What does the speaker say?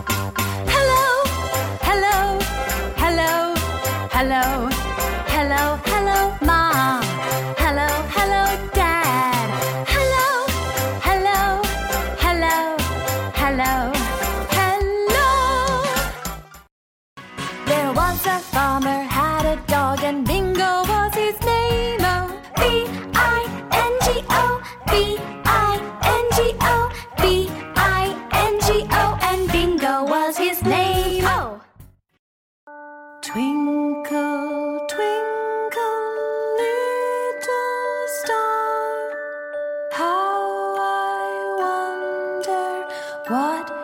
Hello, hello, hello, hello, hello, hello, Mom. Hello, hello, Dad. Hello, hello, hello, hello, hello. There was a farmer had a dog and Bingo was his name. Oh, B-I-N-G-O, B-I-N-G-O, B-I-N-G-O, and Bingo was his name. Oh. Twinkle, twinkle, little star, how I wonder what